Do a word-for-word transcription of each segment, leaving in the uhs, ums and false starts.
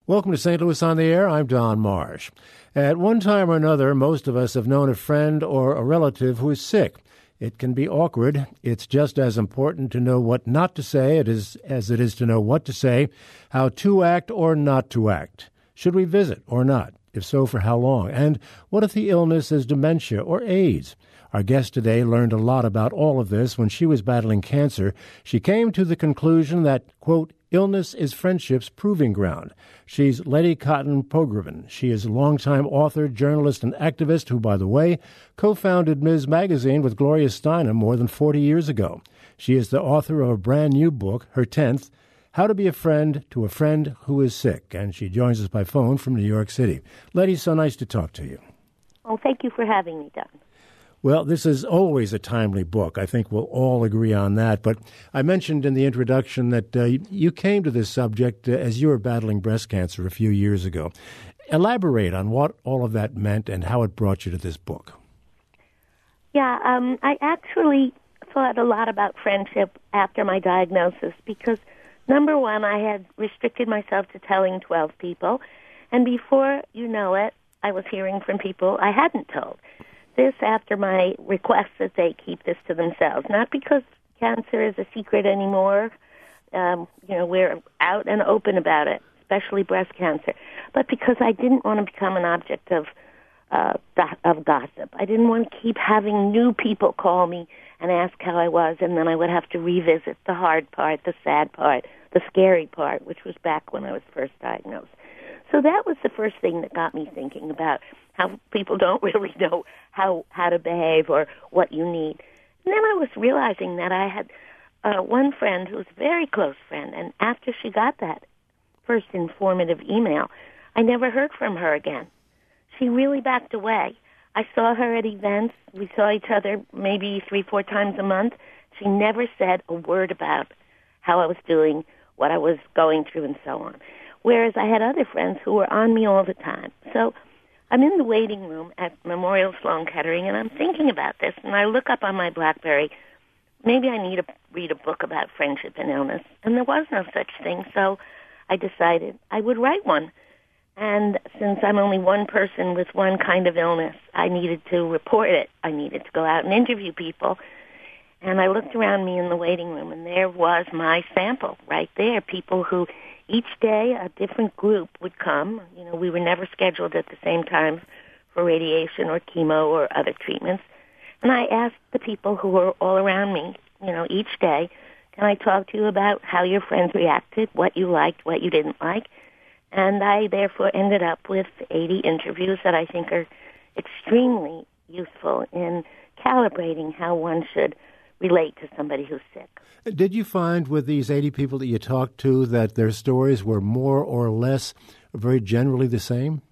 Welcome to Saint Louis on the Air. I'm Don Marsh. At one time or another, most of us have known a friend or a relative who is sick. It can be awkward. It's just as important to know what not to say it is, as it is to know what to say, how to act or not to act. Should we visit or not? If so, for how long? And what if the illness is dementia or AIDS? Our guest today learned a lot about all of this when she was battling cancer. She came to the conclusion that, quote, illness is friendship's proving ground. She's Letty Cotton Pogrebin. She is a longtime author, journalist, and activist who, by the way, co-founded Miz Magazine with Gloria Steinem more than forty years ago. She is the author of a brand new book, her tenth, How to Be a Friend to a Friend Who is Sick, and she joins us by phone from New York City. Letty, so nice to talk to you. Oh, thank you for having me, Don. Well, this is always a timely book. I think we'll all agree on that. But I mentioned in the introduction that uh, you came to this subject uh, as you were battling breast cancer a few years ago. Elaborate on what all of that meant and how it brought you to this book. Yeah, um, I actually thought a lot about friendship after my diagnosis because, number one, I had restricted myself to telling twelve people. And before you know it, I was hearing from people I hadn't told. This after my request that they keep this to themselves, not because cancer is a secret anymore. Um, you know, we're out and open about it, especially breast cancer, but because I didn't want to become an object of uh, of gossip. I didn't want to keep having new people call me and ask how I was, and then I would have to revisit the hard part, the sad part, the scary part, which was back when I was first diagnosed. So that was the first thing that got me thinking about how people don't really know how how to behave or what you need. And then I was realizing that I had uh, one friend who was a very close friend, and after she got that first informative email, I never heard from her again. She really backed away. I saw her at events. We saw each other maybe three, four times a month. She never said a word about how I was doing, what I was going through, and so on. Whereas I had other friends who were on me all the time. So I'm in the waiting room at Memorial Sloan Kettering, and I'm thinking about this, and I look up on my BlackBerry, maybe I need to read a book about friendship and illness, and there was no such thing, so I decided I would write one. And since I'm only one person with one kind of illness, I needed to report it. I needed to go out and interview people. And I looked around me in the waiting room, and there was my sample right there, people who each day a different group would come. You know, we were never scheduled at the same time for radiation or chemo or other treatments. And I asked the people who were all around me, you know, each day, can I talk to you about how your friends reacted, what you liked, what you didn't like? And I therefore ended up with eighty interviews that I think are extremely useful in calibrating how one should relate to somebody who's sick. Did you find with these eighty people that you talked to that their stories were more or less very generally the same?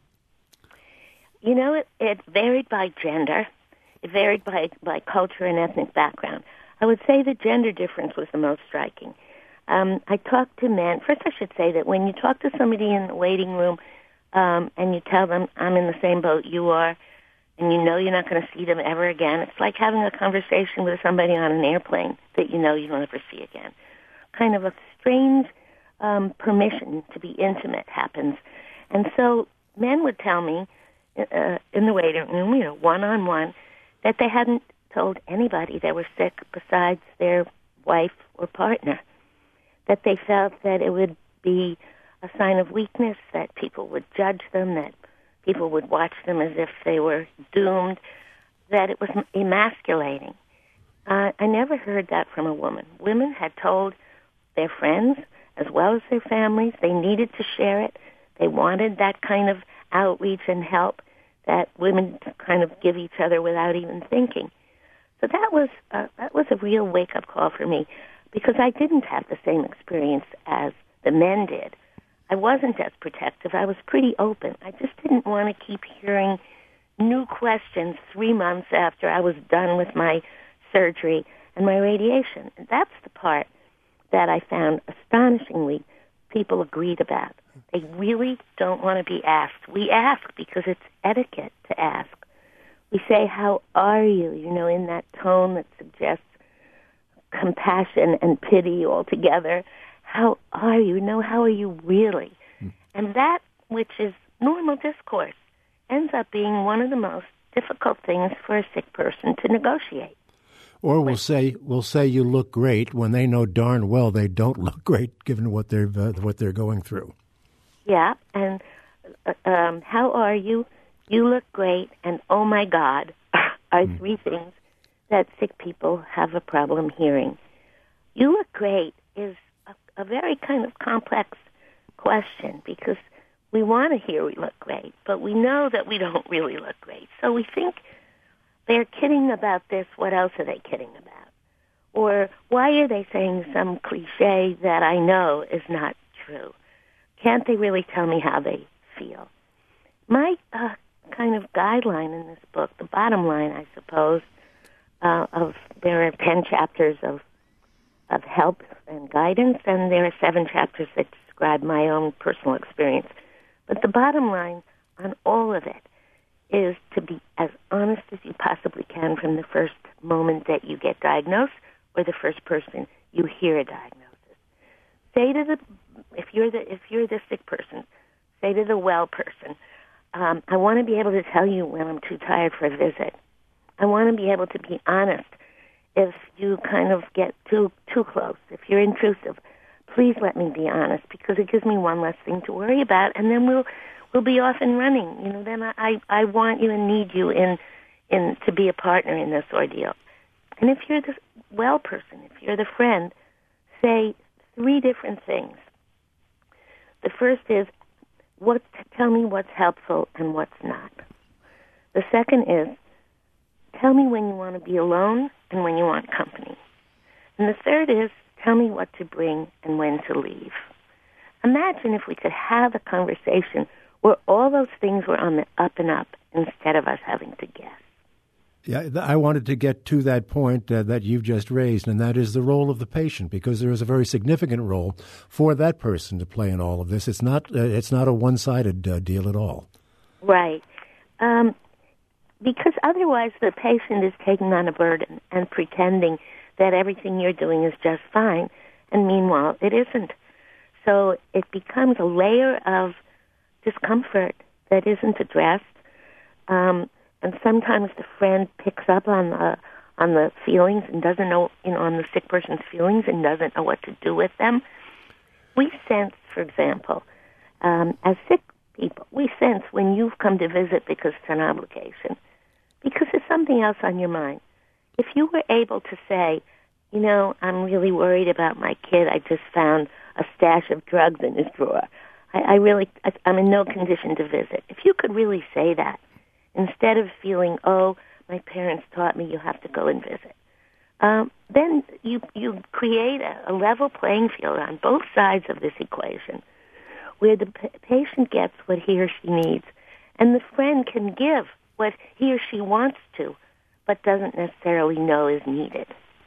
You know, it, it varied by gender. It varied by, by culture and ethnic background. I would say the gender difference was the most striking. Um, I talked to men. First, I should say that when you talk to somebody in the waiting room um, and you tell them, I'm in the same boat you are, and you know you're not going to see them ever again, it's like having a conversation with somebody on an airplane that you know you'll never see again. Kind of a strange um, permission to be intimate happens. And so men would tell me uh, in the waiting room, you know, one-on-one, that they hadn't told anybody they were sick besides their wife or partner, that they felt that it would be a sign of weakness, that people would judge them, that people would watch them as if they were doomed, that it was emasculating. Uh, I never heard that from a woman. Women had told their friends, as well as their families, they needed to share it. They wanted that kind of outreach and help that women kind of give each other without even thinking. So that was uh, that was a real wake-up call for me, because I didn't have the same experience as the men did. I wasn't as protective. I was pretty open. I just didn't want to keep hearing new questions three months after I was done with my surgery and my radiation. And that's the part that I found astonishingly people agreed about. They really don't want to be asked. We ask because it's etiquette to ask. We say, how are you? You know, in that tone that suggests compassion and pity all together. How are you? No, how are you really? Mm. And that which is normal discourse, ends up being one of the most difficult things for a sick person to negotiate. Or we'll say we'll say you look great when they know darn well they don't look great, given what they're uh, what they're going through. Yeah, and uh, um, how are you? You look great, and oh my God, are mm. three things that sick people have a problem hearing. You look great is a, a very kind of complex question because we want to hear we look great, but we know that we don't really look great. So we think they're kidding about this. What else are they kidding about? Or why are they saying some cliche that I know is not true? Can't they really tell me how they feel? My uh, kind of guideline in this book, the bottom line, I suppose, uh, of there are ten chapters of of help and guidance, and there are seven chapters that describe my own personal experience. But the bottom line on all of it is to be as honest as you possibly can from the first moment that you get diagnosed or the first person you hear a diagnosis. Say to the, if you're the, if you're the sick person, say to the well person, um, I want to be able to tell you when I'm too tired for a visit. I want to be able to be honest if you kind of get too too close, if you're intrusive. Please let me be honest because it gives me one less thing to worry about, and then we'll we'll be off and running. You know, then I, I want you and need you in in to be a partner in this ordeal. And if you're the well person, if you're the friend, say three different things. The first is what tell me what's helpful and what's not. The second is tell me when you want to be alone and when you want company. And the third is tell me what to bring and when to leave. Imagine if we could have a conversation where all those things were on the up and up instead of us having to guess. Yeah, I wanted to get to that point uh, that you've just raised, and that is the role of the patient, because there is a very significant role for that person to play in all of this. It's not uh, it's not a one-sided uh, deal at all. Right. Um, because otherwise the patient is taking on a burden and pretending that everything you're doing is just fine, and meanwhile it isn't. So it becomes a layer of discomfort that isn't addressed, um, and sometimes the friend picks up on the on the feelings and doesn't know, you know, on the sick person's feelings and doesn't know what to do with them. We sense, for example, um, as sick people, we sense when you've come to visit because it's an obligation, because there's something else on your mind. If you were able to say, you know, I'm really worried about my kid. I just found a stash of drugs in his drawer. I, I really, I, I'm in no condition to visit. If you could really say that, instead of feeling, oh, my parents taught me you have to go and visit, um, then you you create a, a level playing field on both sides of this equation, where the p- patient gets what he or she needs, and the friend can give what he or she wants to, but doesn't necessarily know is needed.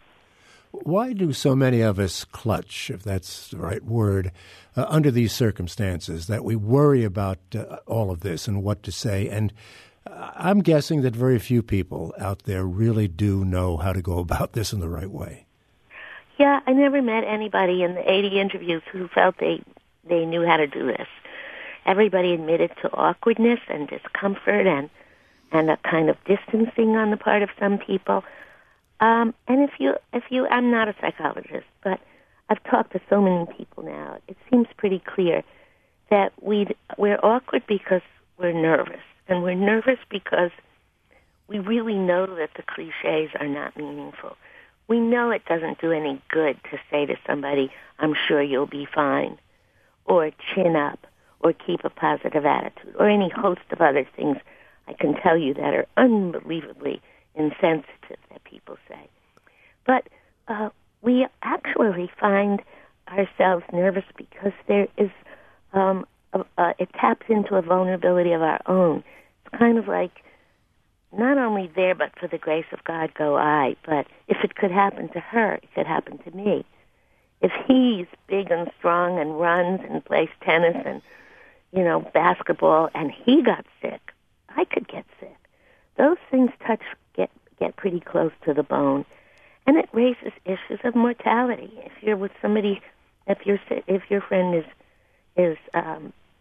Why do so many of us clutch, if that's the right word, uh, under these circumstances, that we worry about uh, all of this and what to say? And uh, I'm guessing that very few people out there really do know how to go about this in the right way. Yeah, I never met anybody in the eighty interviews who felt they, they knew how to do this. Everybody admitted to awkwardness and discomfort and, and a kind of distancing on the part of some people. Um, and if you, if you, I'm not a psychologist, but I've talked to so many people now. It seems pretty clear that we we're awkward because we're nervous, and we're nervous because we really know that the cliches are not meaningful. We know it doesn't do any good to say to somebody, "I'm sure you'll be fine," or "chin up," or "keep a positive attitude," or any host of other things I can tell you that are unbelievably insensitive that people say. But uh, we actually find ourselves nervous because there is, um, a, a, it taps into a vulnerability of our own. It's kind of like, not only there, but for the grace of God go I, but if it could happen to her, it could happen to me. If he's big and strong and runs and plays tennis and, you know, basketball, and he got sick, I could get sick. Those things touch get get pretty close to the bone, and it raises issues of mortality. If you're with somebody, if your if your friend is is um,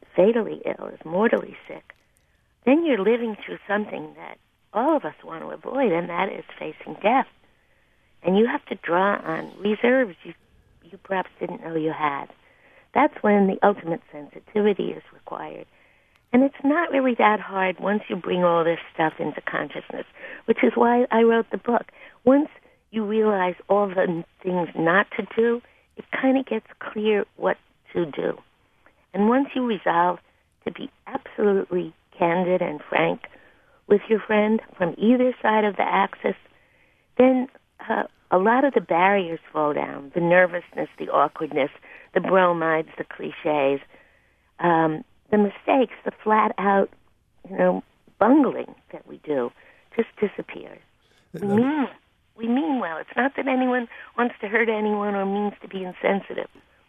fatally ill, is mortally sick, then you're living through something that all of us want to avoid, and that is facing death. And you have to draw on reserves you, you perhaps didn't know you had. That's when the ultimate sensitivity is required. And it's not really that hard once you bring all this stuff into consciousness, which is why I wrote the book. Once you realize all the things not to do, it kind of gets clear what to do. And once you resolve to be absolutely candid and frank with your friend from either side of the axis, then uh, a lot of the barriers fall down, the nervousness, the awkwardness, the bromides, the cliches, um, the mistakes, the flat-out, you know, bungling that we do just disappears. We mean, we mean well. It's not that anyone wants to hurt anyone or means to be insensitive,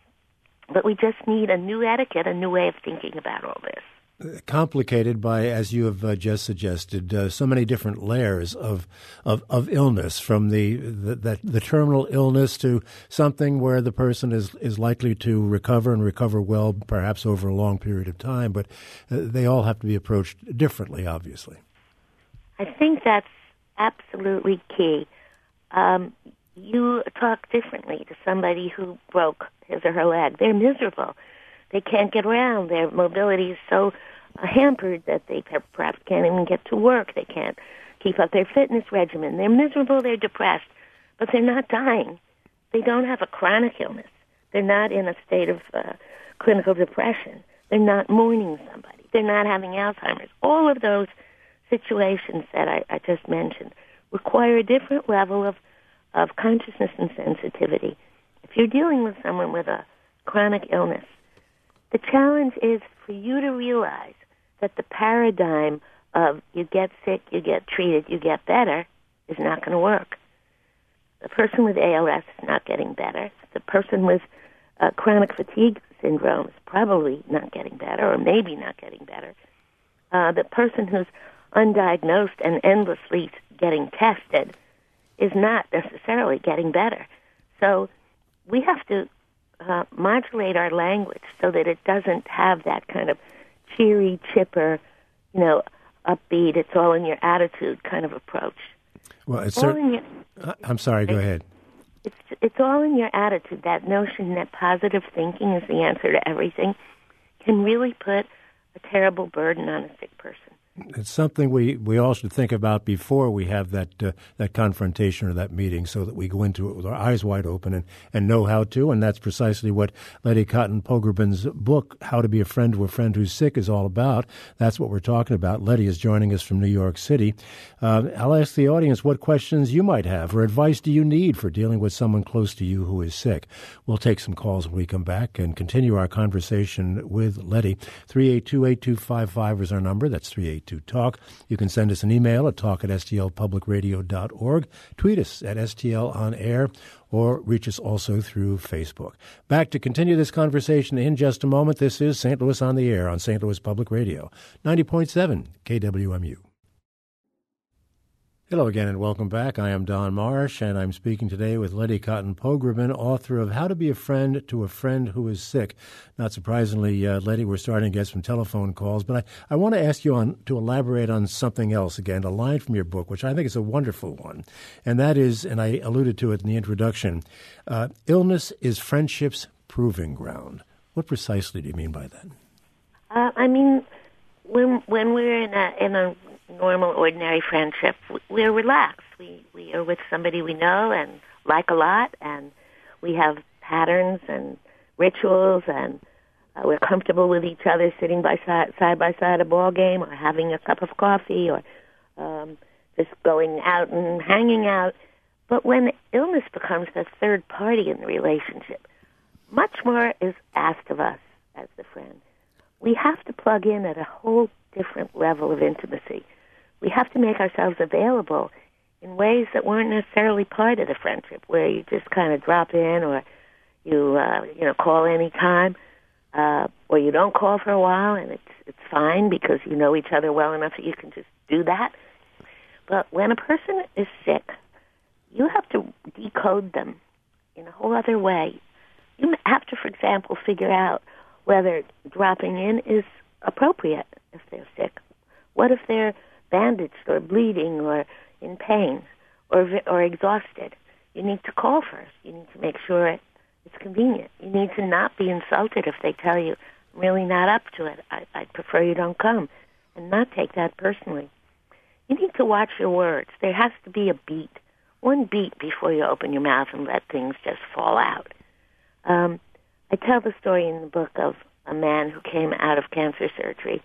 but we just need a new etiquette, a new way of thinking about all this. Complicated by, as you have uh, just suggested, uh, so many different layers of of, of illness, from the, the, the the terminal illness to something where the person is, is likely to recover and recover well, perhaps over a long period of time. But uh, they all have to be approached differently, obviously. I think that's absolutely key. Um, you talk differently to somebody who broke his or her leg. They're miserable. They can't get around. Their mobility is so uh, hampered that they perhaps can't even get to work. They can't keep up their fitness regimen. They're miserable. They're depressed. But they're not dying. They don't have a chronic illness. They're not in a state of uh, clinical depression. They're not mourning somebody. They're not having Alzheimer's. All of those situations that I, I just mentioned require a different level of, of consciousness and sensitivity. If you're dealing with someone with a chronic illness, the challenge is for you to realize that the paradigm of you get sick, you get treated, you get better is not going to work. The person with A L S is not getting better. The person with uh, chronic fatigue syndrome is probably not getting better, or maybe not getting better. Uh, the person who's undiagnosed and endlessly getting tested is not necessarily getting better. So we have to Uh, modulate our language so that it doesn't have that kind of cheery, chipper, you know, upbeat, it's all in your attitude kind of approach. Well, it's all cer- in your, I'm sorry, go ahead. It's, it's all in your attitude. That notion that positive thinking is the answer to everything can really put a terrible burden on a sick person. It's something we, we all should think about before we have that uh, that confrontation or that meeting, so that we go into it with our eyes wide open and, and know how to. And that's precisely what Letty Cotton Pogrebin's book, How to Be a Friend to a Friend Who's Sick, is all about. That's what we're talking about. Letty is joining us from New York City. Uh, I'll ask the audience what questions you might have or advice do you need for dealing with someone close to you who is sick. We'll take some calls when we come back and continue our conversation with Letty. three eight two, eight two five five is our number. That's three eight two talk. You can send us an email at talk at s t l public radio dot org, tweet us at S T L on air, or reach us also through Facebook. Back to continue this conversation in just a moment. This is Saint Louis on the Air on Saint Louis Public Radio, ninety point seven K W M U. Hello again and welcome back. I am Don Marsh, and I'm speaking today with Letty Cotton Pogrebin, author of How to Be a Friend to a Friend Who is Sick. Not surprisingly, uh, Letty, we're starting to get some telephone calls, but I, I want to ask you on to elaborate on something else again, a line from your book, which I think is a wonderful one, and that is, and I alluded to it in the introduction, uh, illness is friendship's proving ground. What precisely do you mean by that? Uh, I mean, when when we're in a in a normal, ordinary friendship, we're relaxed. We we are with somebody we know and like a lot, and we have patterns and rituals, and uh, we're comfortable with each other sitting by side, side by side at a ball game, or having a cup of coffee, or um, just going out and hanging out. But when illness becomes the third party in the relationship, much more is asked of us as the friend. We have to plug in at a whole different level of intimacy. We have to make ourselves available in ways that weren't necessarily part of the friendship, where you just kind of drop in, or you uh, you know call any time, uh, or you don't call for a while, and it's it's fine because you know each other well enough that you can just do that. But when a person is sick, you have to decode them in a whole other way. You have to, for example, figure out whether dropping in is appropriate if they're sick. What if they're bandaged or bleeding or in pain or or exhausted? You need to call first. You need to make sure it's convenient. You need to not be insulted if they tell you, I'm really not up to it. I, I'd prefer you don't come, and not take that personally. You need to watch your words. There has to be a beat, one beat before you open your mouth and let things just fall out. Um, I tell the story in the book of a man who came out of cancer surgery,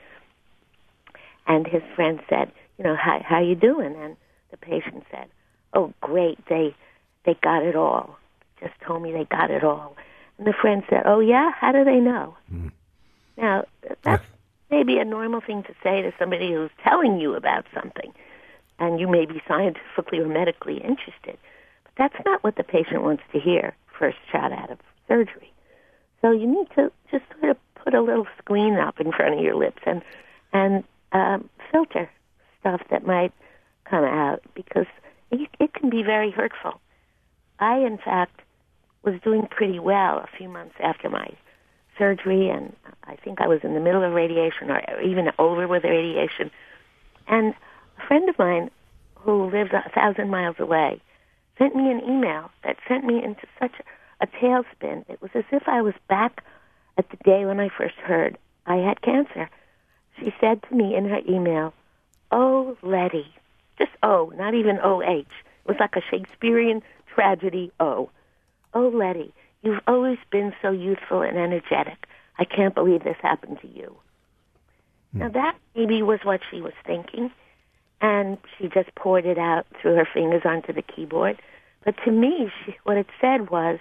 and his friend said, you know, how how you doing? And the patient said, oh, great, they they got it all. Just told me they got it all. And the friend said, oh, yeah? How do they know? Mm. Now, that's maybe a normal thing to say to somebody who's telling you about something, and you may be scientifically or medically interested. But that's not what the patient wants to hear first shot out of surgery. So you need to just sort of put a little screen up in front of your lips and, and um, filter stuff that might come out, because it, it can be very hurtful. I, in fact, was doing pretty well a few months after my surgery, and I think I was in the middle of radiation or even over with radiation. And a friend of mine who lives a thousand miles away sent me an email that sent me into such a tailspin. It was as if I was back at the day when I first heard I had cancer. She said to me in her email, oh, Letty, just O, not even O H. It was like a Shakespearean tragedy O. Oh, Letty, you've always been so youthful and energetic. I can't believe this happened to you. Mm. Now, that maybe was what she was thinking, and she just poured it out through her fingers onto the keyboard. But to me, she, what it said was,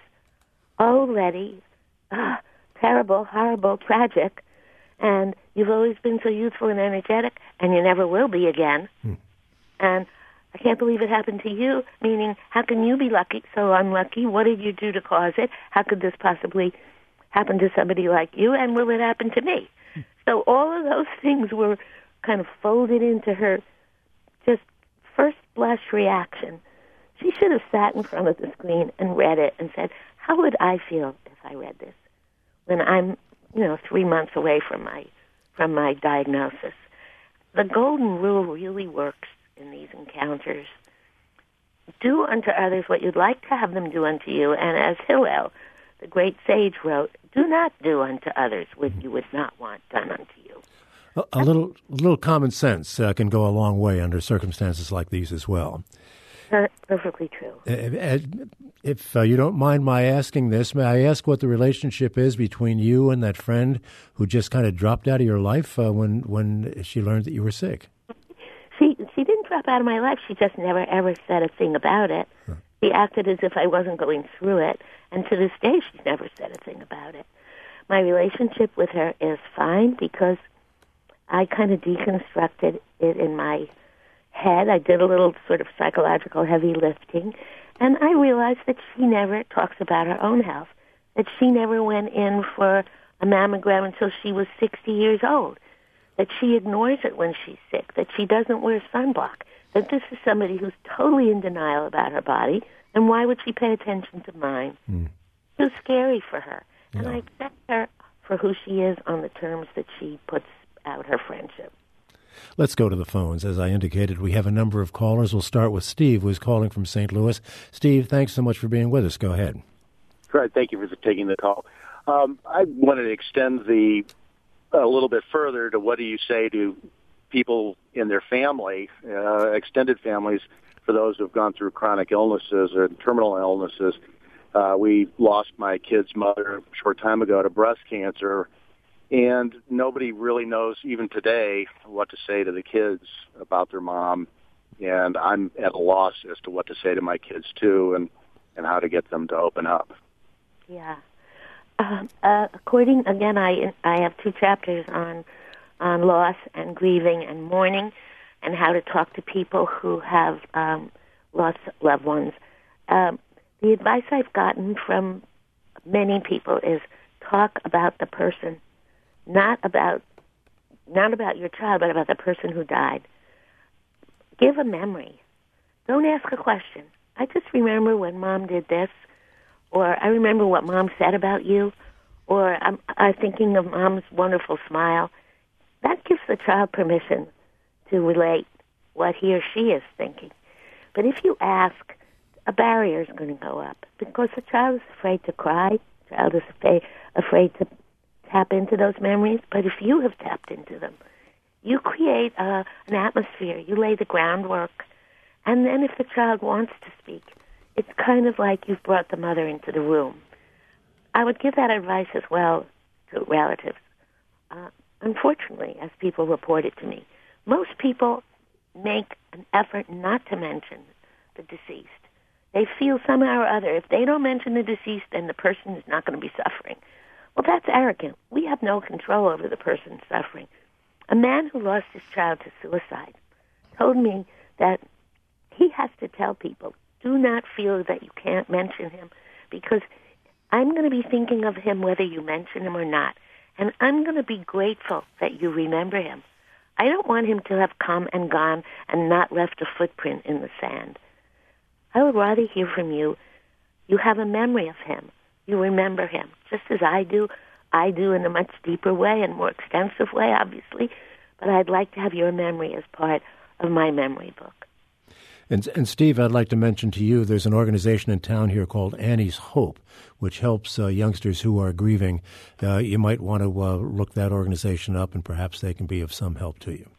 oh, Letty, ah, terrible, horrible, tragic, and you've always been so youthful and energetic, and you never will be again. Mm. And I can't believe it happened to you, meaning, how can you be lucky, so unlucky? What did you do to cause it? How could this possibly happen to somebody like you? And will it happen to me? Mm. So all of those things were kind of folded into her just first blush reaction. She should have sat in front of the screen and read it and said, how would I feel if I read this when I'm, you know, three months away from my from my diagnosis? The golden rule really works in these encounters. Do unto others what you'd like to have them do unto you. And as Hillel, the great sage, wrote, do not do unto others what you would not want done unto you. A, a little a little common sense uh, can go a long way under circumstances like these as well. Per- perfectly true. Uh, if uh, you don't mind my asking this, may I ask what the relationship is between you and that friend who just kind of dropped out of your life uh, when, when she learned that you were sick? She she didn't drop out of my life. She just never, ever said a thing about it. Huh. She acted as if I wasn't going through it, and to this day, she's never said a thing about it. My relationship with her is fine because I kind of deconstructed it in my head. I did a little sort of psychological heavy lifting, and I realized that she never talks about her own health, that she never went in for a mammogram until she was sixty years old, that she ignores it when she's sick, that she doesn't wear sunblock, that this is somebody who's totally in denial about her body, and why would she pay attention to mine? Mm. Too scary for her. Yeah. And I accept her for who she is on the terms that she puts out her friendship. Let's go to the phones. As I indicated, we have a number of callers. We'll start with Steve, who is calling from Saint Louis. Steve, thanks so much for being with us. Go ahead. Great. Thank you for taking the call. Um, I wanted to extend the a little bit further to what do you say to people in their family, uh, extended families, for those who've gone through chronic illnesses or terminal illnesses. Uh, we lost my kid's mother a short time ago to breast cancer, and nobody really knows, even today, what to say to the kids about their mom. And I'm at a loss as to what to say to my kids, too, and, and how to get them to open up. Yeah. Uh, uh, according, again, I I have two chapters on on loss and grieving and mourning, and how to talk to people who have um, lost loved ones. Um, the advice I've gotten from many people is talk about the person, not about not about your child, but about the person who died. Give a memory. Don't ask a question. I just remember when Mom did this, or I remember what Mom said about you, or I'm, I'm thinking of mom's wonderful smile, that gives the child permission to relate what he or she is thinking. But if you ask, a barrier is going to go up because the child is afraid to cry, the child is afraid, afraid to tap into those memories. But if you have tapped into them, you create uh, an atmosphere, you lay the groundwork, and then if the child wants to speak, it's kind of like you've brought the mother into the room. I would give that advice as well to relatives. Uh, unfortunately, as people report it to me, most people make an effort not to mention the deceased. They feel somehow or other, if they don't mention the deceased, then the person is not going to be suffering. Well, that's arrogant. We have no control over the person suffering. A man who lost his child to suicide told me that he has to tell people, do not feel that you can't mention him, because I'm going to be thinking of him whether you mention him or not, and I'm going to be grateful that you remember him. I don't want him to have come and gone and not left a footprint in the sand. I would rather hear from you. You have a memory of him. You remember him, just as I do. I do in a much deeper way and more extensive way, obviously, but I'd like to have your memory as part of my memory book. And, and Steve, I'd like to mention to you, there's an organization in town here called Annie's Hope, which helps uh, youngsters who are grieving. Uh, you might want to uh, look that organization up, and perhaps they can be of some help to you.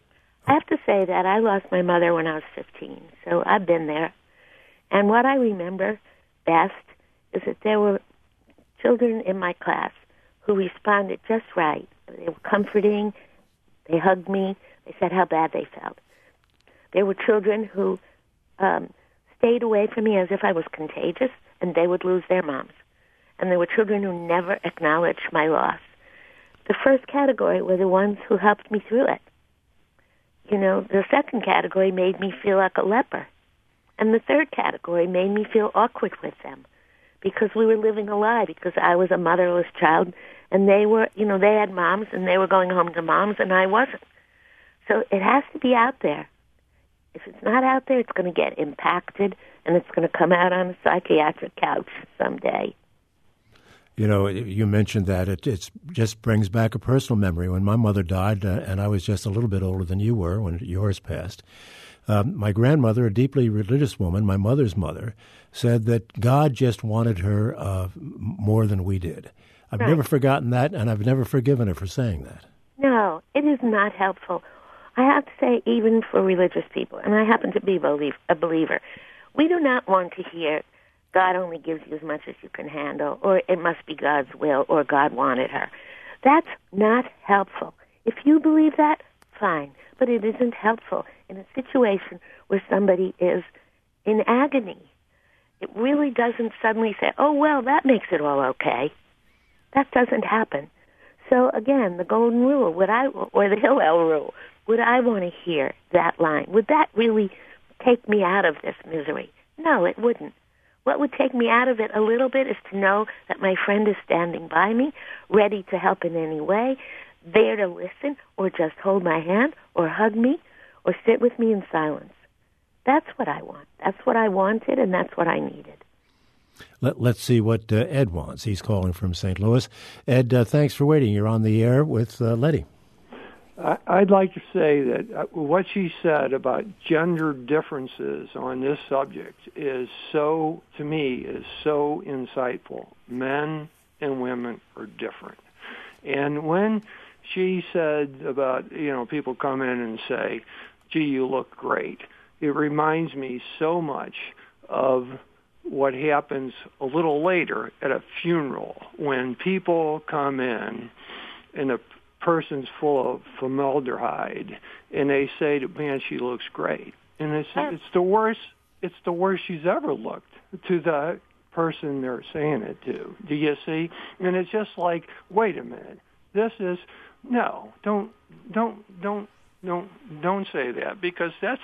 I have to say that I lost my mother when I was fifteen, so I've been there. And what I remember best is that there were children in my class who responded just right. They were comforting. They hugged me. They said how bad they felt. There were children who um, stayed away from me as if I was contagious, and they would lose their moms. And there were children who never acknowledged my loss. The first category were the ones who helped me through it. You know, the second category made me feel like a leper. And the third category made me feel awkward with them because we were living a lie, because I was a motherless child, and they were, you know, they had moms, and they were going home to moms, and I wasn't. So it has to be out there. If it's not out there, it's going to get impacted, and it's going to come out on a psychiatric couch someday. You know, you mentioned that. It it's just brings back a personal memory. When my mother died, uh, and I was just a little bit older than you were when yours passed, um, my grandmother, a deeply religious woman, my mother's mother, said that God just wanted her uh, more than we did. I've right. never forgotten that, and I've never forgiven her for saying that. No, it is not helpful. I have to say, even for religious people, and I happen to be a believer, we do not want to hear God only gives you as much as you can handle, or it must be God's will, or God wanted her. That's not helpful. If you believe that, fine, but it isn't helpful in a situation where somebody is in agony. It really doesn't suddenly say, oh, well, that makes it all okay. That doesn't happen. So, again, the golden rule, would I, or the Hillel rule, would I want to hear that line? Would that really take me out of this misery? No, it wouldn't. What would take me out of it a little bit is to know that my friend is standing by me, ready to help in any way, there to listen, or just hold my hand, or hug me, or sit with me in silence. That's what I want. That's what I wanted, and that's what I needed. Let, let's see what uh, Ed wants. He's calling from Saint Louis. Ed, uh, thanks for waiting. You're on the air with uh, Letty. I'd like to say that what she said about gender differences on this subject is so, to me, is so insightful. Men and women are different. And when she said about, you know, people come in and say, gee, you look great, it reminds me so much of what happens a little later at a funeral when people come in and the person's full of formaldehyde, and they say, man, she looks great. And it's, it's the worst, it's the worst she's ever looked to the person they're saying it to. Do you see? And it's just like, wait a minute, this is, no, don't, don't, don't, don't, don't say that, because that's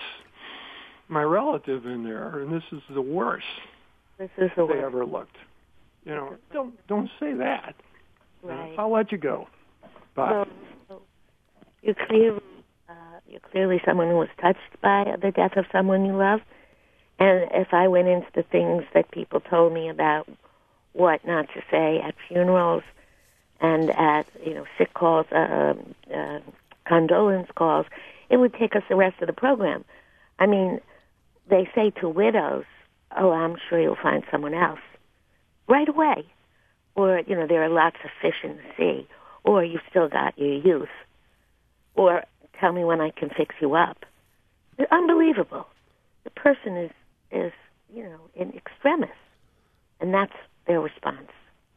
my relative in there, and this is the worst this is the they worst. ever looked. You know, don't, don't say that. Right. I'll let you go. Bye. So, you're clearly, uh, you're clearly someone who was touched by the death of someone you love. And if I went into the things that people told me about what not to say at funerals, and at, you know, sick calls, uh, uh, condolence calls, it would take us the rest of the program. I mean, they say to widows, oh, I'm sure you'll find someone else right away. Or, you know, there are lots of fish in the sea. Or you've still got your youth. Or tell me when I can fix you up. It's unbelievable. The person is, is, you know, in extremis. And that's their response.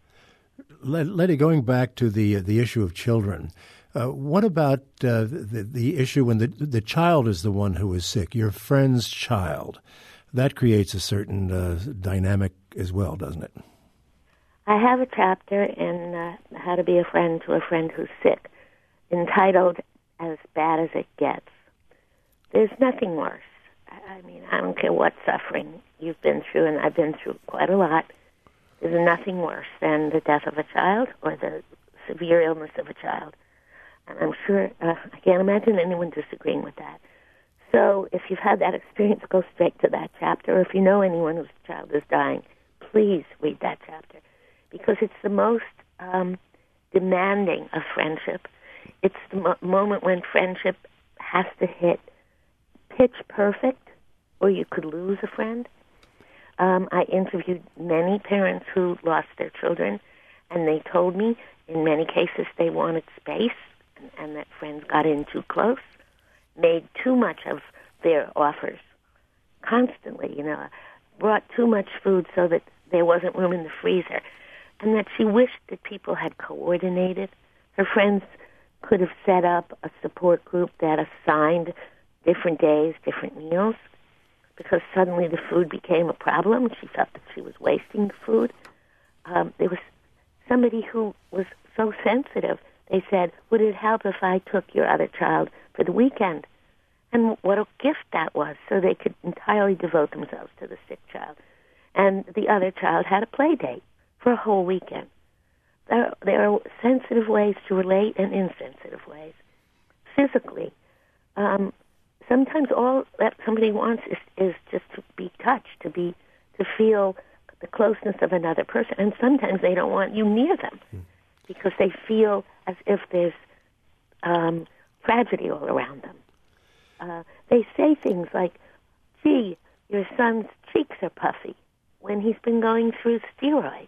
Letty, going back to the the issue of children, uh, what about uh, the, the issue when the, the child is the one who is sick, your friend's child? That creates a certain uh, dynamic as well, doesn't it? I have a chapter in uh, How to Be a Friend to a Friend Who's Sick, entitled As Bad as It Gets. There's nothing worse. I mean, I don't care what suffering you've been through, and I've been through quite a lot. There's nothing worse than the death of a child or the severe illness of a child. And I'm sure, uh, I can't imagine anyone disagreeing with that. So if you've had that experience, go straight to that chapter. Or if you know anyone whose child is dying, please read that chapter. Because it's the most um, demanding of friendship. It's the mo- moment when friendship has to hit pitch perfect, or you could lose a friend. Um, I interviewed many parents who lost their children, and they told me in many cases they wanted space, and, and that friends got in too close, made too much of their offers constantly, you know, brought too much food so that there wasn't room in the freezer, and that she wished that people had coordinated. Her friends could have set up a support group that assigned different days, different meals, because suddenly the food became a problem. She felt that she was wasting the food. Um, there was somebody who was so sensitive. They said, would it help if I took your other child for the weekend? And what a gift that was, so they could entirely devote themselves to the sick child. And the other child had a play date for a whole weekend. There, there are sensitive ways to relate and insensitive ways. Physically, um, sometimes all that somebody wants is, is just to be touched, to be, to feel the closeness of another person. And sometimes they don't want you near them mm. because they feel as if there's um, tragedy all around them. Uh, they say things like, gee, your son's cheeks are puffy when he's been going through steroids.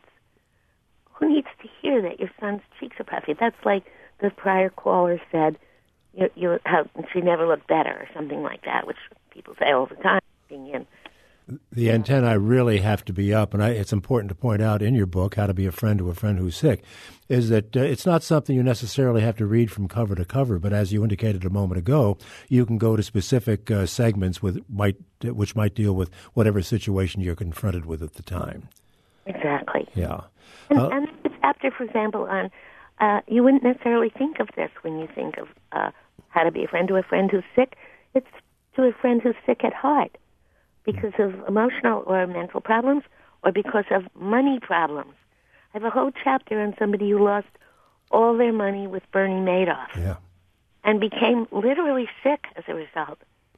Who needs to hear that your son's cheeks are puffy? That's like the prior caller said, you, you, how she never looked better or something like that, which people say all the time. Being in. The antennae really have to be up, and I, it's important to point out in your book, How to Be a Friend to a Friend Who's Sick, is that uh, it's not something you necessarily have to read from cover to cover, but as you indicated a moment ago, you can go to specific uh, segments with might which might deal with whatever situation you're confronted with at the time. Exactly. Yeah. And, uh, and the chapter, for example, on uh, you wouldn't necessarily think of this when you think of uh, how to be a friend to a friend who's sick. It's to a friend who's sick at heart because of emotional or mental problems or because of money problems. I have a whole chapter on somebody who lost all their money with Bernie Madoff yeah. and became literally sick as a result.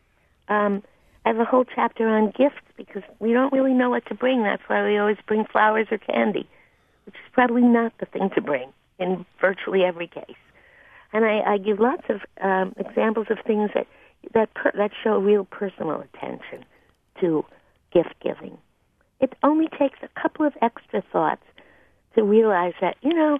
Um, I have a whole chapter on gifts because we don't really know what to bring. That's why we always bring flowers or candy, which is probably not the thing to bring in virtually every case. And I, I give lots of um, examples of things that that per, that show real personal attention to gift giving. It only takes a couple of extra thoughts to realize that, you know,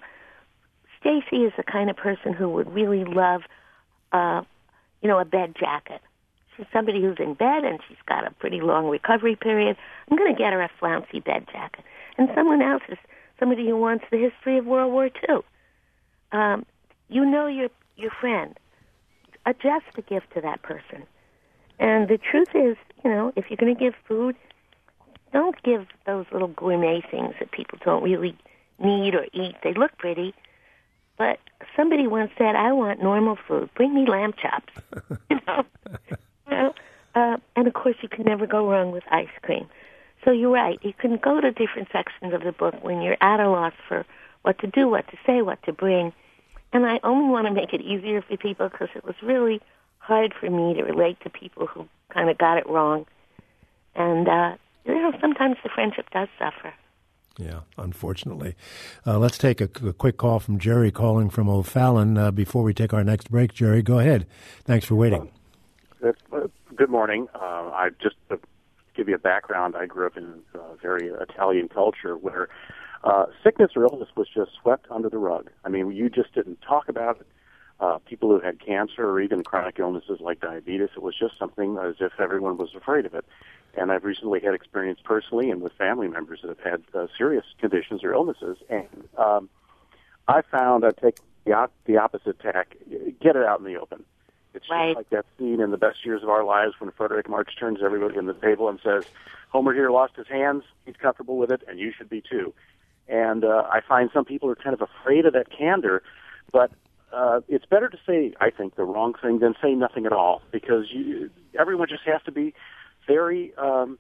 Stacy is the kind of person who would really love, uh, you know, a bed jacket. She's somebody who's in bed and she's got a pretty long recovery period. I'm going to get her a flouncy bed jacket. And someone else is somebody who wants the history of World War Two. Um, you know your your friend. Adjust the gift to that person. And the truth is, you know, if you're going to give food, don't give those little gourmet things that people don't really need or eat. They look pretty. But somebody once said, I want normal food. Bring me lamb chops. you know? you know? Uh, and, of course, you can never go wrong with ice cream. So you're right. You can go to different sections of the book when you're at a loss for what to do, what to say, what to bring. And I only want to make it easier for people because it was really hard for me to relate to people who kind of got it wrong. And, uh, you know, sometimes the friendship does suffer. Yeah, unfortunately. Uh, let's take a, a quick call from Jerry calling from O'Fallon uh, before we take our next break. Jerry, go ahead. Thanks for waiting. Uh, good morning. Uh, I just to give you a background. I grew up in a very Italian culture where uh, sickness or illness was just swept under the rug. I mean, you just didn't talk about it. Uh, people who had cancer or even chronic illnesses like diabetes, it was just something as if everyone was afraid of it. And I've recently had experience personally and with family members that have had uh, serious conditions or illnesses. And um, I found I take the, op- the opposite tack, get it out in the open. It's right. just like that scene in The Best Years of Our Lives when Frederick March turns everybody in the table and says, Homer here lost his hands, he's comfortable with it, and you should be too. And uh, I find some people are kind of afraid of that candor, but uh, it's better to say, I think, the wrong thing than say nothing at all, because you, everyone just has to be very um,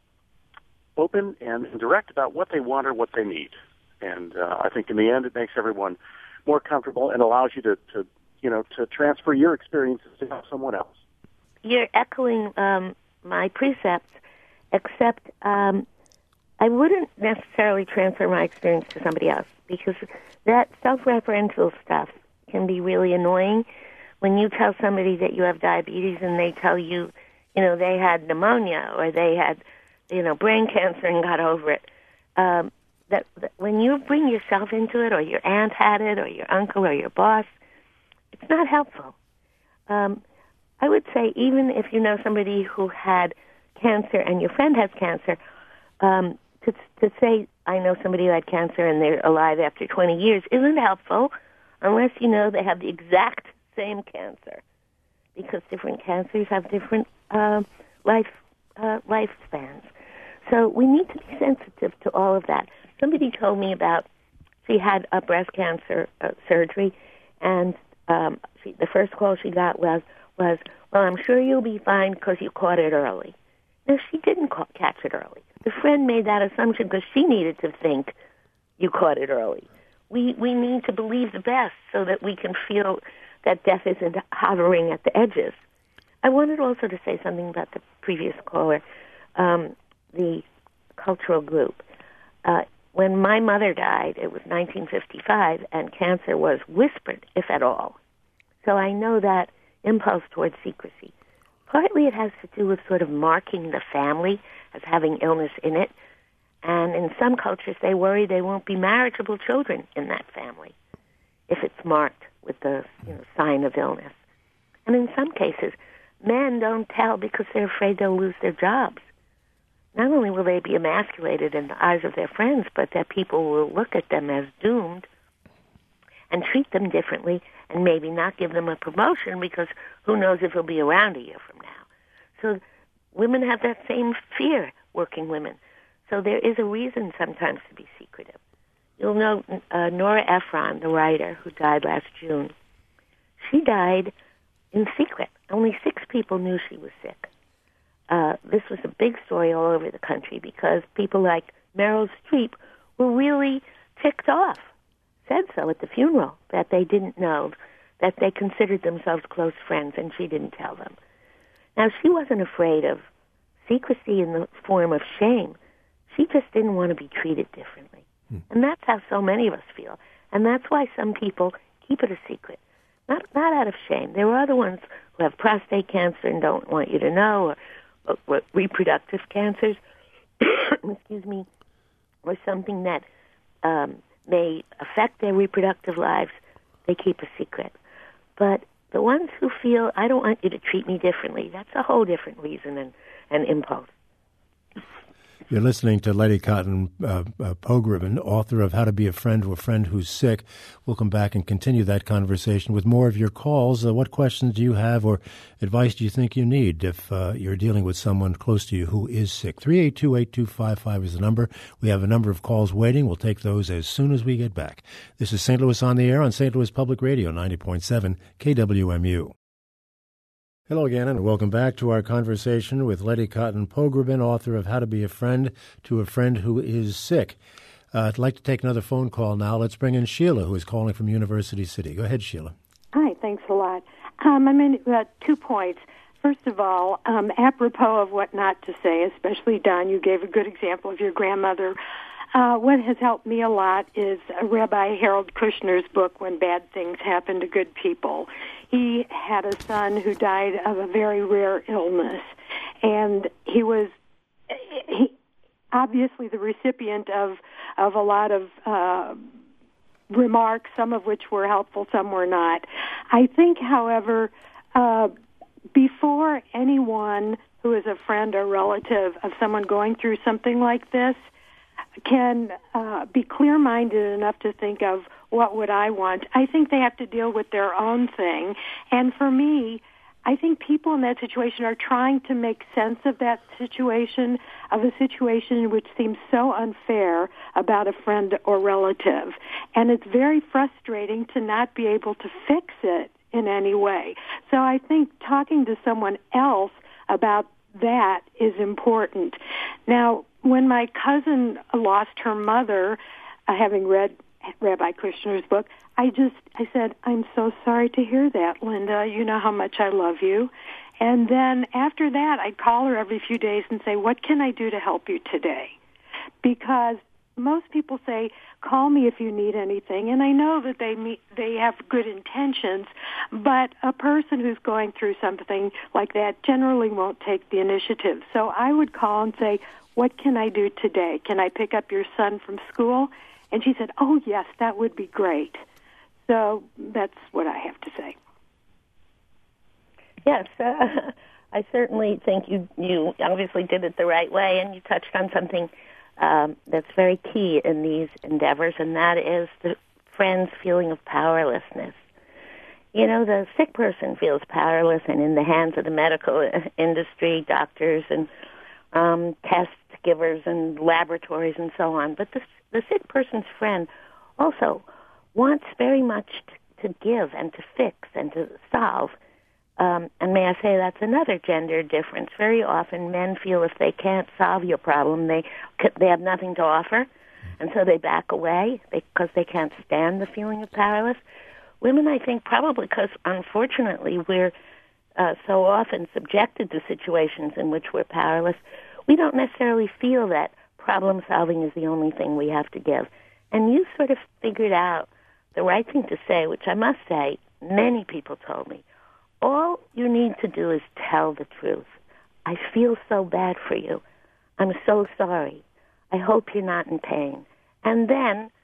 open and direct about what they want or what they need. And uh, I think in the end it makes everyone more comfortable and allows you to, to you know, to transfer your experiences to help someone else. You're echoing um, my precepts, except um, I wouldn't necessarily transfer my experience to somebody else, because that self-referential stuff can be really annoying. When you tell somebody that you have diabetes and they tell you, you know, they had pneumonia or they had, you know, brain cancer and got over it. Um, that, that when you bring yourself into it, or your aunt had it, or your uncle, or your boss, it's not helpful. Um, I would say even if you know somebody who had cancer and your friend has cancer, um, to, to say, I know somebody who had cancer and they're alive after twenty years isn't helpful unless you know they have the exact same cancer, because different cancers have different uh, life uh, lifespans. So we need to be sensitive to all of that. Somebody told me about, she had a breast cancer uh, surgery, and um, she, the first call she got was, was, well, I'm sure you'll be fine because you caught it early. No, she didn't ca- catch it early. The friend made that assumption because she needed to think you caught it early. We we need to believe the best so that we can feel that death isn't hovering at the edges. I wanted also to say something about the previous caller, um, the cultural group. Uh, when my mother died, it was nineteen fifty-five, and cancer was whispered, if at all. So I know that impulse towards secrecy. Partly it has to do with sort of marking the family as having illness in it. And in some cultures, they worry they won't be marriageable children in that family if it's marked with the you know, sign of illness. And in some cases, men don't tell because they're afraid they'll lose their jobs. Not only will they be emasculated in the eyes of their friends, but that people will look at them as doomed and treat them differently and maybe not give them a promotion because who knows if he'll be around a year from now. So women have that same fear, working women. So there is a reason sometimes to be secretive. You'll know uh, Nora Ephron, the writer who died last June. She died in secret. Only six people knew she was sick. Uh, this was a big story all over the country because people like Meryl Streep were really ticked off, said so at the funeral, that they didn't know, that they considered themselves close friends, and she didn't tell them. Now, she wasn't afraid of secrecy in the form of shame. She just didn't want to be treated differently. Hmm. And that's how so many of us feel. And that's why some people keep it a secret. Not not out of shame. There are other ones who have prostate cancer and don't want you to know, or, or reproductive cancers, excuse me, or something that um, may affect their reproductive lives. They keep a secret. But the ones who feel, I don't want you to treat me differently, that's a whole different reason and, and impulse. You're listening to Letty Cotton uh, uh, Pogrebin, author of How to Be a Friend to a Friend Who's Sick. We'll come back and continue that conversation with more of your calls. Uh, what questions do you have or advice do you think you need if uh, you're dealing with someone close to you who is sick? three eight two, eight two five five is the number. We have a number of calls waiting. We'll take those as soon as we get back. This is Saint Louis on the Air on Saint Louis Public Radio, ninety point seven K W M U. Hello again, and welcome back to our conversation with Letty Cotton Pogrebin, author of How to Be a Friend to a Friend Who is Sick. Uh, I'd like to take another phone call now. Let's bring in Sheila, who is calling from University City. Go ahead, Sheila. Hi, thanks a lot. Um, I'm in uh, two points. First of all, um, apropos of what not to say, especially Don, you gave a good example of your grandmother. Uh, what has helped me a lot is Rabbi Harold Kushner's book, When Bad Things Happen to Good People. He had a son who died of a very rare illness, and he was he, obviously the recipient of, of a lot of uh, remarks, some of which were helpful, some were not. I think, however, uh, before anyone who is a friend or relative of someone going through something like this can uh, be clear-minded enough to think of what would I want, I think they have to deal with their own thing. And for me, I think people in that situation are trying to make sense of that situation, of a situation which seems so unfair about a friend or relative. And it's very frustrating to not be able to fix it in any way. So I think talking to someone else about that is important. Now, when my cousin lost her mother, uh, having read Rabbi Kushner's book, I just, I said, I'm so sorry to hear that, Linda. You know how much I love you. And then after that, I'd call her every few days and say, what can I do to help you today? Because most people say, call me if you need anything. And I know that they meet, they have good intentions, but a person who's going through something like that generally won't take the initiative. So I would call and say, what can I do today? Can I pick up your son from school? And she said, oh, yes, that would be great. So that's what I have to say. Yes, uh, I certainly think you, you obviously did it the right way, and you touched on something um, that's very key in these endeavors, and that is the friend's feeling of powerlessness. You know, the sick person feels powerless and in the hands of the medical industry, doctors and um, test givers and laboratories and so on. But the, the sick person's friend also wants very much to, to give and to fix and to solve. Um, and may I say that's another gender difference. Very often men feel if they can't solve your problem, they they have nothing to offer, and so they back away because they can't stand the feeling of powerless. Women, I think, probably because, unfortunately, we're uh, so often subjected to situations in which we're powerless, we don't necessarily feel that problem-solving is the only thing we have to give. And you sort of figured out the right thing to say, which I must say, many people told me. All you need to do is tell the truth. I feel so bad for you. I'm so sorry. I hope you're not in pain. And then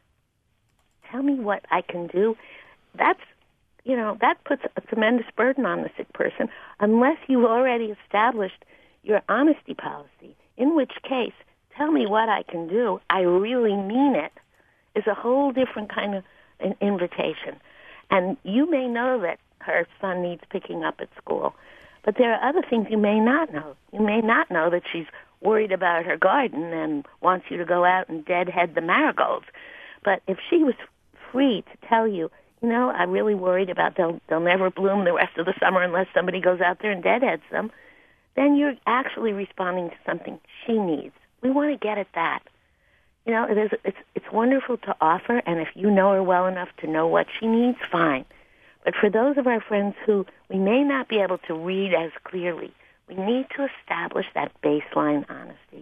tell me what I can do. That's, you know, that puts a tremendous burden on the sick person unless you've already established your honesty policy, in which case, tell me what I can do. I really mean it is a whole different kind of an invitation. And you may know that her son needs picking up at school, but there are other things you may not know. You may not know that she's worried about her garden and wants you to go out and deadhead the marigolds. But if she was free to tell you, you know, I'm really worried about they'll, they'll never bloom the rest of the summer unless somebody goes out there and deadheads them, then you're actually responding to something she needs. We want to get at that. You know, it is, it's, it's wonderful to offer, and if you know her well enough to know what she needs, fine. But for those of our friends who we may not be able to read as clearly, we need to establish that baseline honesty.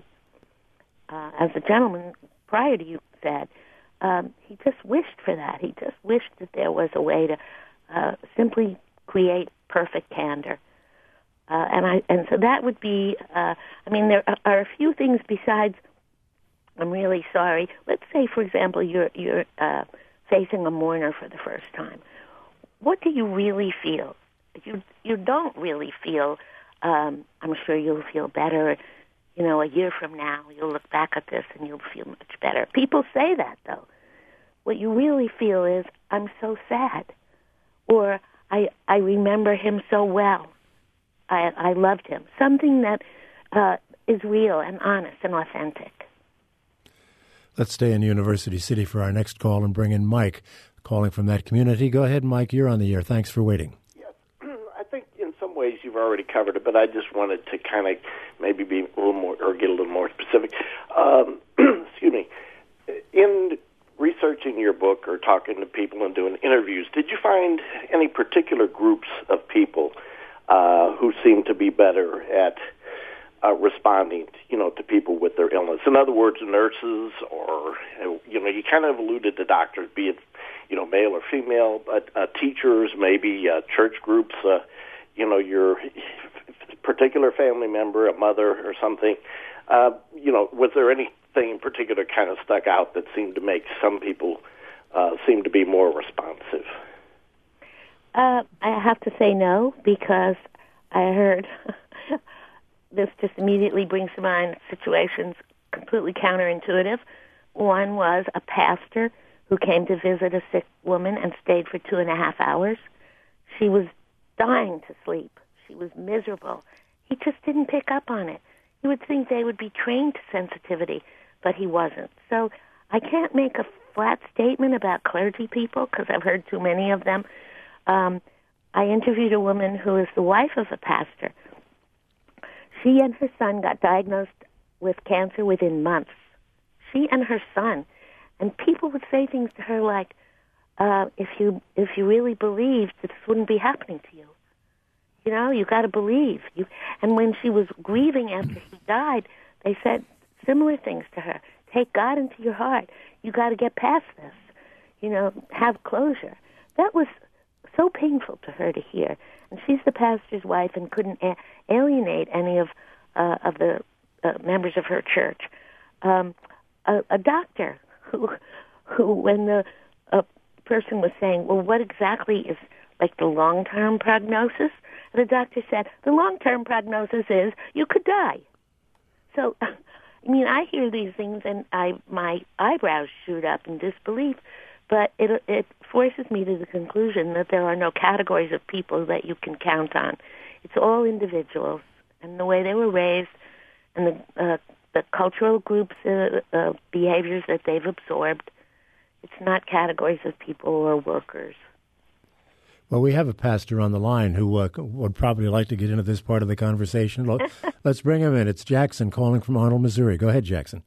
Uh, as the gentleman prior to you said, um, he just wished for that. He just wished that there was a way to uh, simply create perfect candor. Uh, and I and so that would be, uh, I mean, there are, are a few things besides, I'm really sorry. Let's say, for example, you're, you're uh, facing a mourner for the first time. What do you really feel? You you don't really feel, um, I'm sure you'll feel better, you know, a year from now. You'll look back at this and you'll feel much better. People say that, though. What you really feel is, I'm so sad. Or, I I remember him so well. I, I loved him. Something that uh, is real and honest and authentic. Let's stay in University City for our next call and bring in Mike, calling from that community. Go ahead, Mike. You're on the air. Thanks for waiting. Yes. I think in some ways you've already covered it, but I just wanted to kind of maybe be a little more, or get a little more specific. Um, excuse me. In researching your book or talking to people and doing interviews, did you find any particular groups of people uh, who seem to be better at uh, responding, you know, to people with their illness. In other words, nurses or, you know, you kind of alluded to doctors, be it, you know, male or female, but uh, teachers, maybe uh, church groups, uh, you know, your particular family member, a mother or something. Uh, you know, was there anything in particular kind of stuck out that seemed to make some people uh, seem to be more responsive? Uh, I have to say no, because I heard this just immediately brings to mind situations completely counterintuitive. One was a pastor who came to visit a sick woman and stayed for two and a half hours. She was dying to sleep. She was miserable. He just didn't pick up on it. You would think they would be trained to sensitivity, but he wasn't. So I can't make a flat statement about clergy people because I've heard too many of them. Um, I interviewed a woman who is the wife of a pastor. She and her son got diagnosed with cancer within months. She and her son. And people would say things to her like, uh, if you if you really believed, this wouldn't be happening to you. You know, you got to believe. You. And when she was grieving after he died, they said similar things to her. Take God into your heart. You got to get past this. You know, have closure. That was so painful to her to hear. And she's the pastor's wife and couldn't a- alienate any of uh, of the uh, members of her church. Um, a, a doctor who, who, when the uh, person was saying, well, what exactly is like the long-term prognosis? The doctor said, the long-term prognosis is you could die. So, I mean, I hear these things and I my eyebrows shoot up in disbelief, but it it forces me to the conclusion that there are no categories of people that you can count on. It's all individuals and the way they were raised and the uh, the cultural groups' uh, uh, behaviors that they've absorbed. It's not categories of people or workers. Well, we have a pastor on the line who uh, would probably like to get into this part of the conversation. Let's bring him in. It's Jackson calling from Arnold, Missouri. Go ahead, Jackson.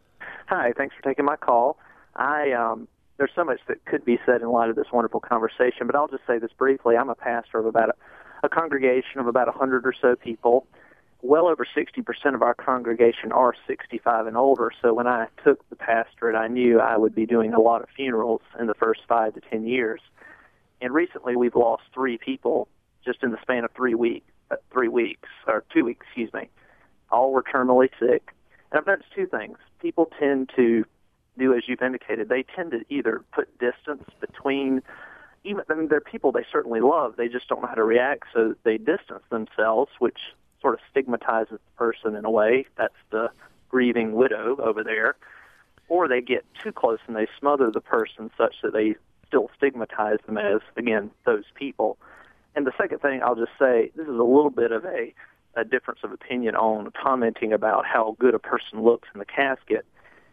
Hi, thanks for taking my call. I um, there's so much that could be said in light of this wonderful conversation, but I'll just say this briefly. I'm a pastor of about a, a congregation of about one hundred or so people. Well over sixty percent of our congregation are sixty-five and older, so when I took the pastorate, I knew I would be doing a lot of funerals in the first five to ten years. And recently, we've lost three people just in the span of three weeks, uh, three weeks, or two weeks, excuse me. All were terminally sick. And I've noticed two things. People tend to do, as you've indicated, they tend to either put distance between, even, I mean, they're people they certainly love, they just don't know how to react, so they distance themselves, which sort of stigmatizes the person in a way. That's the grieving widow over there. Or they get too close and they smother the person such that they still stigmatize them as, again, those people. And the second thing I'll just say, this is a little bit of a, a difference of opinion on commenting about how good a person looks in the casket.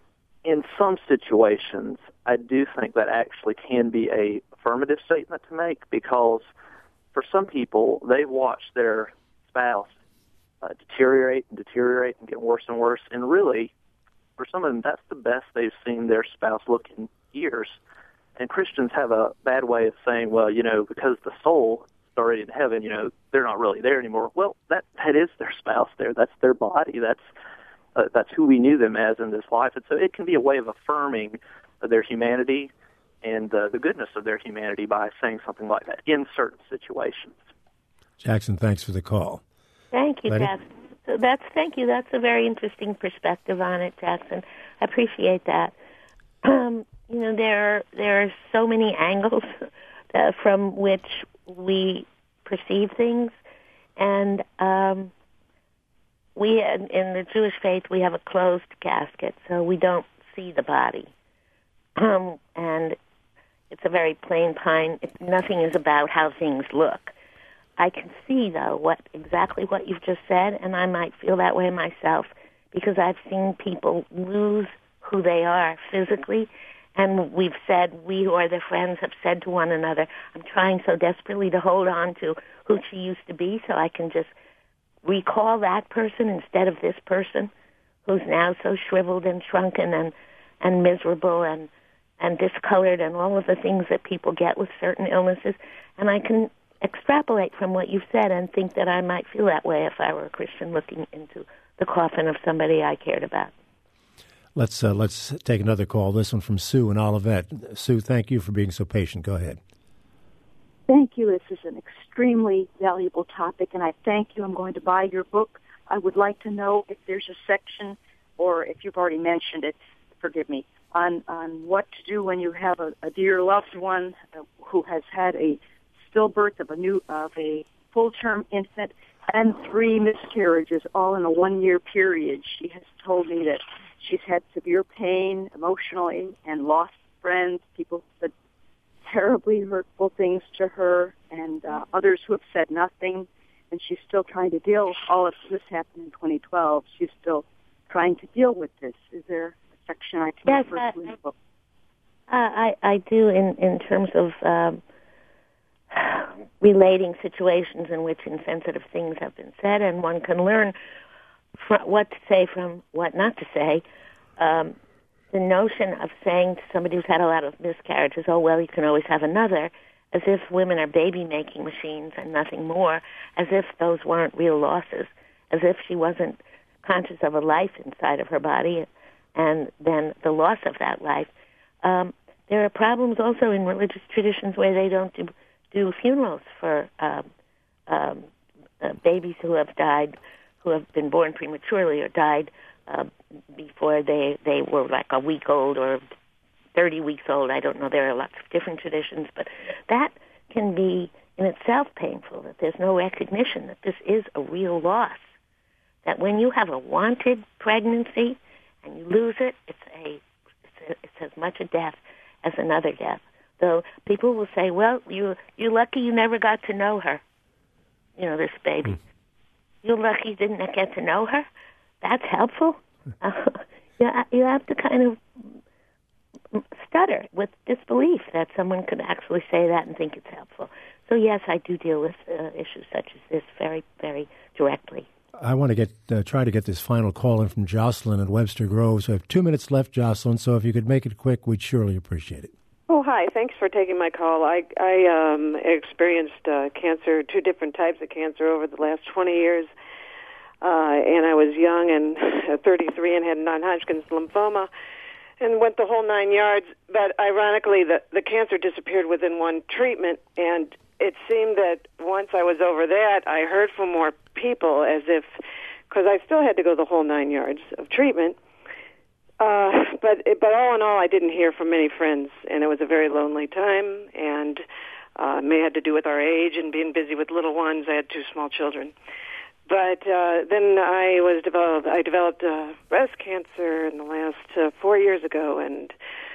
In some situations, I do think that actually can be a affirmative statement to make, because for some people, they watch their spouse uh, deteriorate and deteriorate and get worse and worse, and really, for some of them, that's the best they've seen their spouse look in years. And Christians have a bad way of saying, well, you know, because the soul is already in heaven, you know, they're not really there anymore. Well, that that is their spouse there. That's their body. That's uh, that's who we knew them as in this life. And so it can be a way of affirming their humanity and uh, the goodness of their humanity by saying something like that in certain situations. Jackson, thanks for the call. Thank you, Letty? Jackson. So that's thank you. That's a very interesting perspective on it, Jackson. I appreciate that. Um, you know, there are, there are so many angles uh, from which we perceive things, and um, we in the Jewish faith we have a closed casket, so we don't see the body, um, and it's a very plain pine. It, nothing is about how things look. I can see though what exactly what you've just said, and I might feel that way myself because I've seen people lose who they are physically. And we've said, we who are their friends have said to one another, I'm trying so desperately to hold on to who she used to be so I can just recall that person instead of this person who's now so shriveled and shrunken and, and miserable and, and discolored and all of the things that people get with certain illnesses. And I can extrapolate from what you've said and think that I might feel that way if I were a Christian looking into the coffin of somebody I cared about. Let's uh, let's take another call. This one from Sue in Olivet. Sue, thank you for being so patient. Go ahead. Thank you. This is an extremely valuable topic, and I thank you. I'm going to buy your book. I would like to know if there's a section, or if you've already mentioned it, forgive me, on, on what to do when you have a, a dear loved one who has had a stillbirth of a new of a full-term infant and three miscarriages all in a one-year period. She has told me that she's had severe pain emotionally and lost friends. People said terribly hurtful things to her, and uh, others who have said nothing. And she's still trying to deal with all of this happened in twenty twelve. She's still trying to deal with this. Is there a section I can yes, refer to in the book? Uh, I, I do in, in terms of um, relating situations in which insensitive things have been said, and one can learn fr- what to say from what not to say. Um, the notion of saying to somebody who's had a lot of miscarriages, oh, well, you can always have another, as if women are baby-making machines and nothing more, as if those weren't real losses, as if she wasn't conscious of a life inside of her body and then the loss of that life. Um, there are problems also in religious traditions where they don't do, do funerals for um, um, uh, babies who have died, who have been born prematurely or died uh, before they, they were like a week old or thirty weeks old. I don't know. There are lots of different traditions, but that can be in itself painful, that there's no recognition that this is a real loss, that when you have a wanted pregnancy and you lose it, it's a it's, a, it's as much a death as another death. Though people will say, well, you, you're lucky you never got to know her, you know, this baby. Mm. You're lucky you didn't get to know her? That's helpful? Uh, you, you have to kind of stutter with disbelief that someone could actually say that and think it's helpful. So, yes, I do deal with uh, issues such as this very, very directly. I want to get uh, try to get this final call in from Jocelyn at Webster Groves. We have two minutes left, Jocelyn, so if you could make it quick, we'd surely appreciate it. Oh, hi. Thanks for taking my call. I, I um, experienced uh, cancer, two different types of cancer over the last twenty years, uh, and I was young and uh, thirty-three and had non-Hodgkin's lymphoma and went the whole nine yards. But ironically, the, the cancer disappeared within one treatment, and it seemed that once I was over that, I heard from more people as if, because I still had to go the whole nine yards of treatment, uh, but but all in all, I didn't hear from many friends, and it was a very lonely time, and uh, may had to do with our age and being busy with little ones. I had two small children. But uh, then I was developed. I developed uh, breast cancer in the last uh, four years ago, and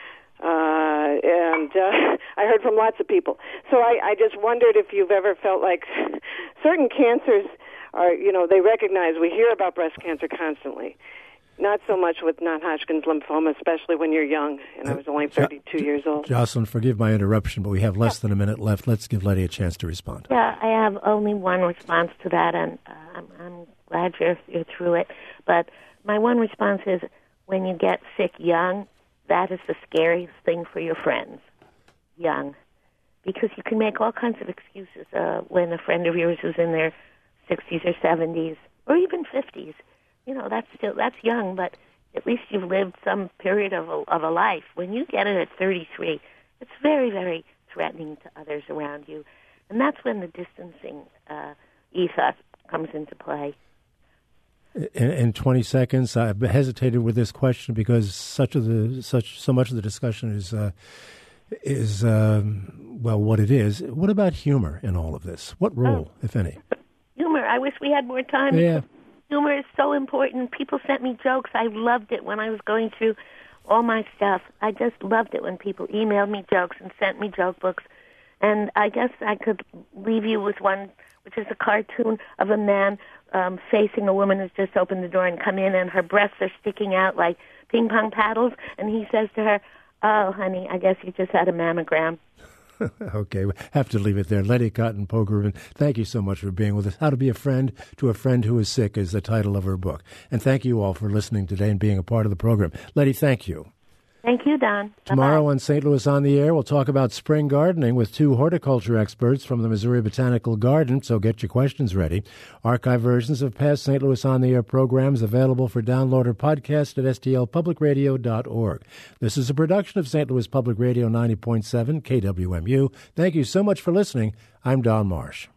uh, and uh, I heard from lots of people. So I, I just wondered if you've ever felt like certain cancers are, you know, they recognize. We hear about breast cancer constantly. Not so much with non-Hodgkin's lymphoma, especially when you're young, and I was only thirty-two jo- years old. Jocelyn, forgive my interruption, but we have less than a minute left. Let's give Letty a chance to respond. Yeah, I have only one response to that, and uh, I'm, I'm glad you're, you're through it. But my one response is, when you get sick young, that is the scariest thing for your friends, young, because you can make all kinds of excuses uh, when a friend of yours is in their sixties or seventies or even fifties. You know, that's still that's young, but at least you've lived some period of a, of a life. When you get it at thirty-three, it's very, very threatening to others around you. And that's when the distancing uh, ethos comes into play. In, in twenty seconds, I've hesitated with this question because such of the such so much of the discussion is uh, is um, well what it is. What about humor in all of this? What role, oh. if any? Humor. I wish we had more time. Yeah. Humor is so important. People sent me jokes. I loved it when I was going through all my stuff. I just loved it when people emailed me jokes and sent me joke books. And I guess I could leave you with one, which is a cartoon of a man um, facing a woman who's just opened the door and come in, and her breasts are sticking out like ping pong paddles. And he says to her, "Oh, honey, I guess you just had a mammogram." Okay, we have to leave it there. Letty Cotton Pogrebin, thank you so much for being with us. How to Be a Friend to a Friend Who is Sick is the title of her book. And thank you all for listening today and being a part of the program. Letty, thank you. Thank you, Don. Tomorrow Bye-bye. on Saint Louis on the Air, we'll talk about spring gardening with two horticulture experts from the Missouri Botanical Garden, so get your questions ready. Archive versions of past Saint Louis on the Air programs available for download or podcast at s t l public radio dot org. This is a production of Saint Louis Public Radio ninety point seven K W M U. Thank you so much for listening. I'm Don Marsh.